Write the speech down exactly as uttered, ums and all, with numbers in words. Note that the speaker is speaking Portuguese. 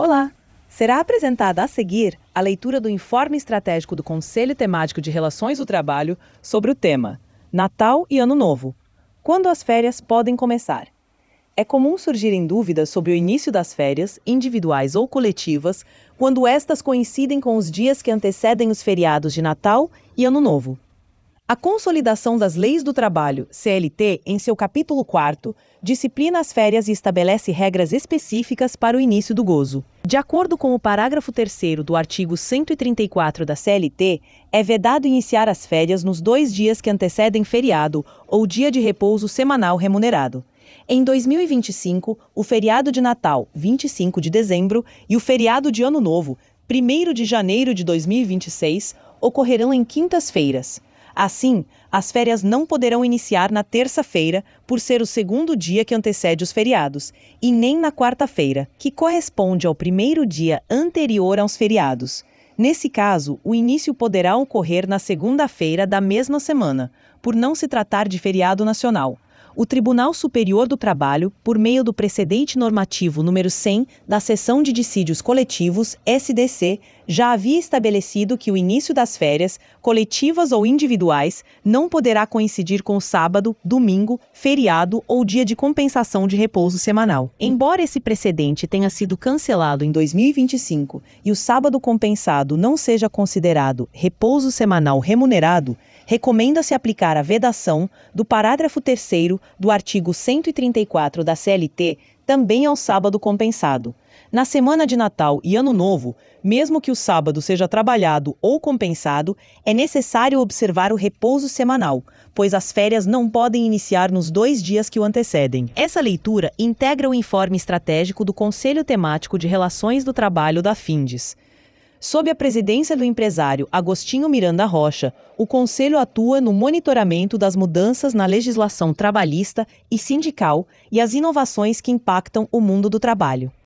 Olá! Será apresentada a seguir a leitura do Informe Estratégico do Conselho Temático de Relações do Trabalho sobre o tema Natal e Ano Novo. Quando as férias podem começar? É comum surgirem dúvidas sobre o início das férias, individuais ou coletivas, quando estas coincidem com os dias que antecedem os feriados de Natal e Ano Novo. A Consolidação das Leis do Trabalho, C L T, em seu capítulo quarto, disciplina as férias e estabelece regras específicas para o início do gozo. De acordo com o parágrafo terceiro do artigo cento e trinta e quatro da C L T, é vedado iniciar as férias nos dois dias que antecedem feriado ou dia de repouso semanal remunerado. Em dois mil e vinte e cinco, o feriado de Natal, vinte e cinco de dezembro, e o feriado de Ano Novo, primeiro de janeiro de dois mil e vinte e seis, ocorrerão em quintas-feiras. Assim, as férias não poderão iniciar na terça-feira, por ser o segundo dia que antecede os feriados, e nem na quarta-feira, que corresponde ao primeiro dia anterior aos feriados. Nesse caso, o início poderá ocorrer na segunda-feira da mesma semana, por não se tratar de feriado nacional. O Tribunal Superior do Trabalho, por meio do precedente normativo número cem da Seção de Dissídios Coletivos, S D C, já havia estabelecido que o início das férias, coletivas ou individuais, não poderá coincidir com o sábado, domingo, feriado ou dia de compensação de repouso semanal. Embora esse precedente tenha sido cancelado em dois mil e vinte e cinco e o sábado compensado não seja considerado repouso semanal remunerado, recomenda-se aplicar a vedação do parágrafo terceiro do artigo cento e trinta e quatro da C L T também ao sábado compensado. Na semana de Natal e Ano Novo, mesmo que o sábado seja trabalhado ou compensado, é necessário observar o repouso semanal, pois as férias não podem iniciar nos dois dias que o antecedem. Essa leitura integra o informe estratégico do Conselho Temático de Relações do Trabalho da Findes. Sob a presidência do empresário Agostinho Miranda Rocha, o Conselho atua no monitoramento das mudanças na legislação trabalhista e sindical e as inovações que impactam o mundo do trabalho.